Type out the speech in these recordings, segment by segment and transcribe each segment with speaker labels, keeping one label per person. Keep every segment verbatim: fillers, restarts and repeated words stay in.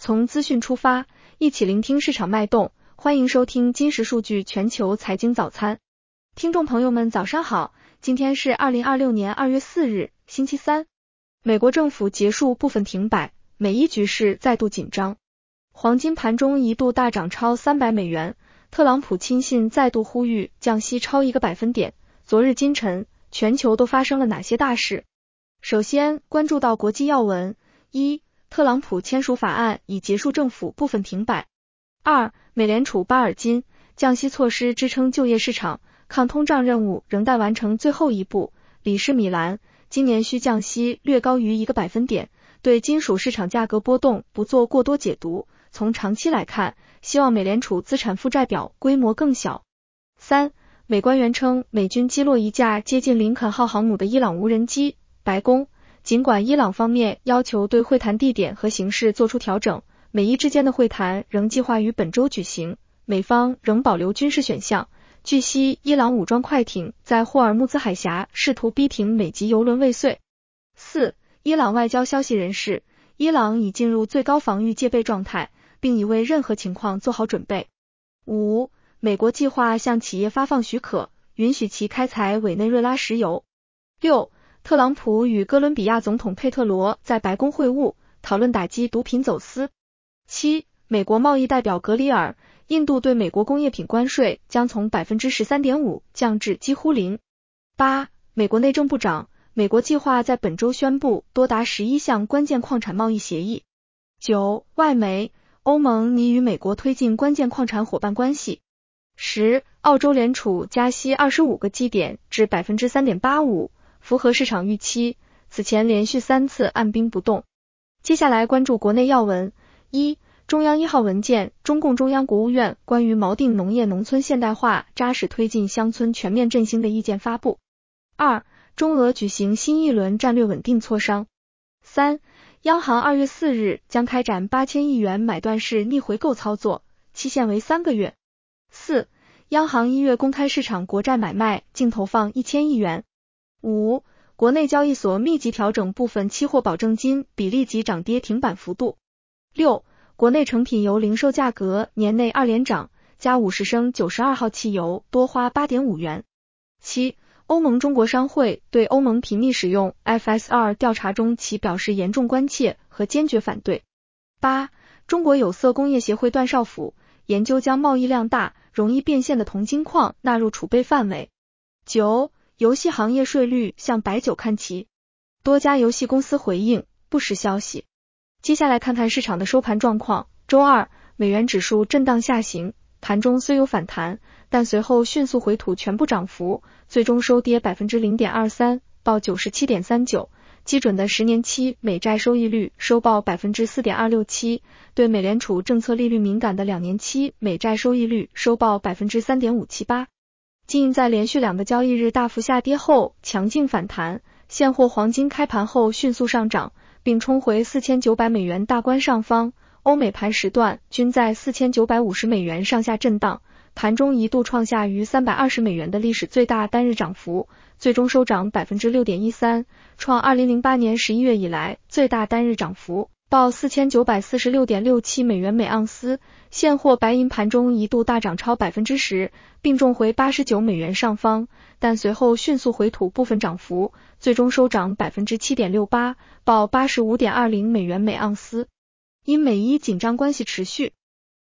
Speaker 1: 从资讯出发，一起聆听市场脉动。欢迎收听金石数据全球财经早餐。听众朋友们早上好，今天是二零二六年二月四日，星期三。美国政府结束部分停摆，美伊局势再度紧张。黄金盘中一度大涨超三百美元，特朗普亲信再度呼吁降息超一个百分点。昨日今晨，全球都发生了哪些大事？首先关注到国际要闻：一、特朗普签署法案以结束政府部分停摆。二、美联储巴尔金，降息措施支撑就业市场，抗通胀任务仍待完成最后一步。里士米兰，今年需降息略高于一个百分点，对金属市场价格波动不做过多解读。从长期来看，希望美联储资产负债表规模更小。三、美官员称美军击落一架接近林肯号航母的伊朗无人机。白宫，尽管伊朗方面要求对会谈地点和形式做出调整，美伊之间的会谈仍计划于本周举行，美方仍保留军事选项。据悉，伊朗武装快艇在霍尔木兹海峡试图逼停美籍油轮未遂。四、伊朗外交消息人士，伊朗已进入最高防御戒备状态，并已为任何情况做好准备。五、美国计划向企业发放许可，允许其开采委内瑞拉石油。六、特朗普与哥伦比亚总统佩特罗在白宫会晤，讨论打击毒品走私。七、美国贸易代表格里尔，印度对美国工业品关税将从 百分之十三点五 降至几乎零。八、美国内政部长，美国计划在本周宣布多达十一项关键矿产贸易协议。九、外媒，欧盟拟与美国推进关键矿产伙伴关系。十、澳洲联储加息二十五个基点至 百分之三点八五，符合市场预期，此前连续三次按兵不动。接下来关注国内要闻：一、中央一号文件，中共中央国务院关于锚定农业农村现代化、扎实推进乡村全面振兴的意见发布。二、中俄举行新一轮战略稳定磋商。三、央行二月四日将开展八千亿元买断式逆回购操作，期限为三个月。四、央行一月公开市场国债买卖净投放一千亿元。五、国内交易所密集调整部分期货保证金比例及涨跌停板幅度。六、国内成品油零售价格年内二连涨，加五十升九十二号汽油多花 八点五元。七、欧盟中国商会对欧盟频密使用 F S R 调查中其表示严重关切和坚决反对。八、中国有色工业协会段少辅研究将贸易量大、容易变现的铜金矿纳入储备范围。九、游戏行业税率向白酒看齐，多家游戏公司回应不实消息。接下来看看市场的收盘状况。周二，美元指数震荡下行，盘中虽有反弹，但随后迅速回吐全部涨幅，最终收跌 百分之零点二三， 报 九十七点三九。基准的十年期美债收益率收报 百分之四点二六七， 对美联储政策利率敏感的两年期美债收益率收报 百分之三点五七八。金在连续两个交易日大幅下跌后强劲反弹，现货黄金开盘后迅速上涨，并冲回四千九百美元大关上方，欧美盘时段均在四千九百五十美元上下震荡，盘中一度创下逾三百二十美元的历史最大单日涨幅，最终收涨 百分之六点一三， 创二零零八年十一月以来最大单日涨幅，报 四千九百四十六点六七美元每盎司。现货白银盘中一度大涨超 百分之十， 并重回八十九美元上方，但随后迅速回吐部分涨幅，最终收涨 百分之七点六八， 报 八十五点二零美元每盎司。因美伊紧张关系持续，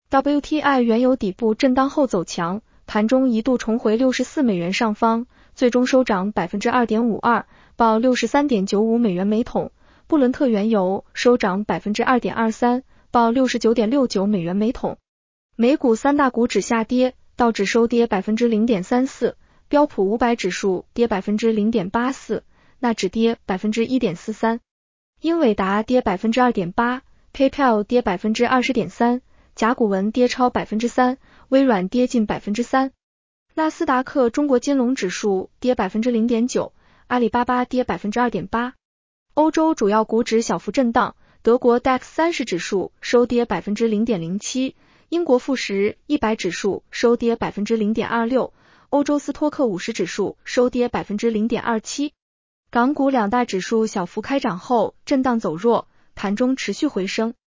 Speaker 1: W T I 原油底部震荡后走强，盘中一度重回六十四美元上方，最终收涨 百分之二点五二， 报 六十三点九五美元每桶。布伦特原油收涨 百分之二点二三， 报 六十九点六九美元每桶。美股三大股指下跌，道指收跌 百分之零点三四， 标普五百指数跌 百分之零点八四， 纳指跌 百分之一点四三， 英伟达跌 百分之二点八， PayPal 跌 百分之二十点三， 甲骨文跌超 百分之三， 微软跌近 百分之三。 纳斯达克中国金龙指数跌 百分之零点九， 阿里巴巴跌 百分之二点八。 欧洲主要股指小幅震荡，德国 D A X 三十指数收跌 百分之零点零七， 英国富时一百指数收跌 百分之零点二六， 欧洲斯托克五十指数收跌 百分之零点二七。 港股两大指数小幅开涨后震荡走弱，盘中持续回升。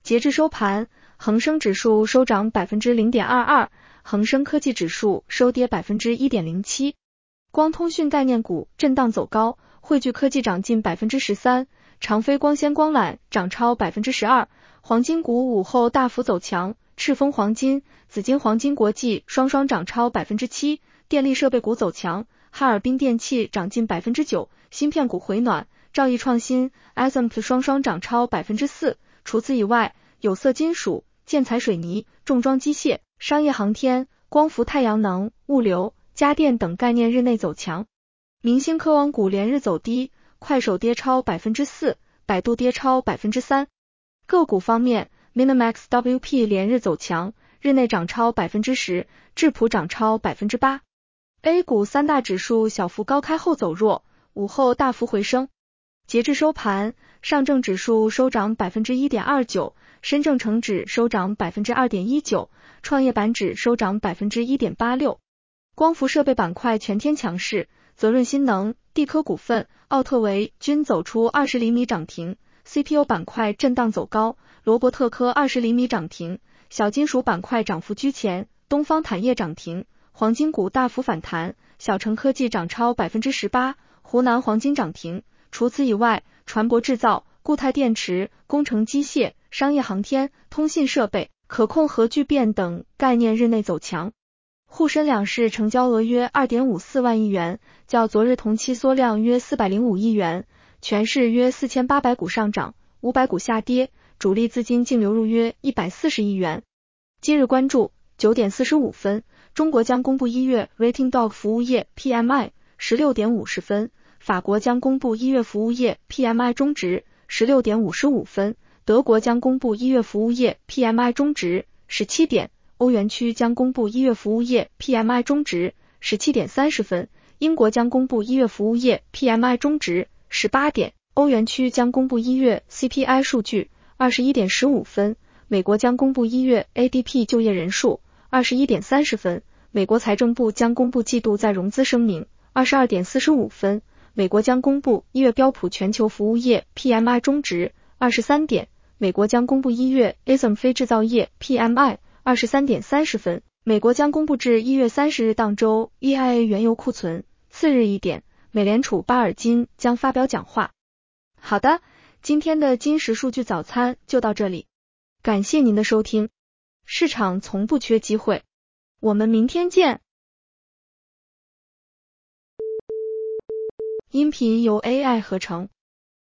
Speaker 1: 截至收盘，恒生指数收涨 百分之零点二二， 恒生科技指数收跌 百分之一点零七。光通讯概念股震荡走高，汇聚科技涨近 百分之十三， 长飞光纤光缆涨超 百分之十二， 黄金股午后大幅走强，赤峰黄金、紫金黄金国际双双涨超 百分之七， 电力设备股走强，哈尔滨电器涨近 百分之九， 芯片股回暖，兆易创新、S M P 双双涨超 百分之四。 除此以外，有色金属、建材水泥、重装机械、商业航天、光伏太阳能、物流、家电等概念日内走强。明星科网股连日走低，快手跌超 百分之四， 百度跌超 百分之三。 个股方面， Minimax W P 连日走强，日内涨超 百分之十， 智普涨超 百分之八。 A 股三大指数小幅高开后走弱，午后大幅回升。截至收盘，上证指数收涨 百分之一点二九， 深证成指收涨 百分之二点一九， 创业板指收涨 百分之一点八六。 光伏设备板块全天强势，泽润新能、地科股份、奥特维均走出二十厘米涨停， C P U 板块震荡走高，罗伯特科二十厘米涨停，小金属板块涨幅居前，东方坦业涨停，黄金股大幅反弹，小成科技涨超 百分之十八， 湖南黄金涨停。除此以外，船舶制造、固态电池、工程机械、商业航天、通信设备、可控核聚变等概念日内走强。沪深两市成交额约 二点五四万亿元，较昨日同期缩量约四百零五亿元，全市约四千八百股上涨，五百股下跌，主力资金净流入约一百四十亿元。今日关注九点四十五分，中国将公布一月 Rating Dog 服务业 P M I， 十六点五十分，法国将公布一月服务业 P M I 中值， 十六点五十五分，德国将公布一月服务业 P M I 中值， 十七点，欧元区将公布一月服务业 P M I 中值， 十七点三十分，英国将公布一月服务业 P M I 中值， 十八点，欧元区将公布一月 C P I 数据， 二十一点十五分，美国将公布一月 A D P 就业人数， 二十一点三十分，美国财政部将公布季度再融资声明， 二十二点四十五分，美国将公布一月标普全球服务业 P M I 中值，二十三点，美国将公布一月 A S M 非制造业 P M I， 二十三点三十分，美国将公布至一月三十日当周 E I A 原油库存。次日一点，美联储巴尔金将发表讲话。好的，今天的金石数据早餐就到这里，感谢您的收听。市场从不缺机会，我们明天见。音频由 A I 合成。